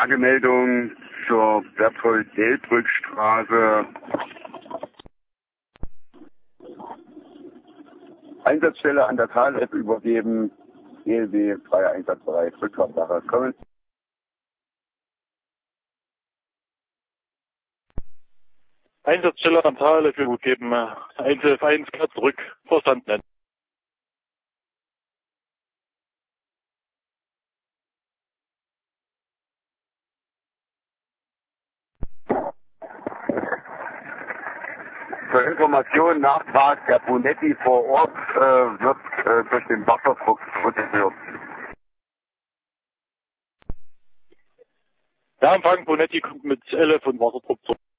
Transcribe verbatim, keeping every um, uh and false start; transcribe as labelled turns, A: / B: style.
A: Lagemeldung zur Berthold-Delbrück-Straße. Einsatzstelle an der Tal-App übergeben. E L W, freier Einsatzbereich, Rückfahrtsache. Kommen.
B: Einsatzstelle an Tal-App übergeben. eins elf eins, kehrt zurück. Verstanden.
A: Zur Information, Nachtrag der Brunetti vor Ort äh, wird äh, durch den Wasserdruck zurückgeführt.
B: Der Empfang Brunetti kommt mit elf und Wasserdruck zurück.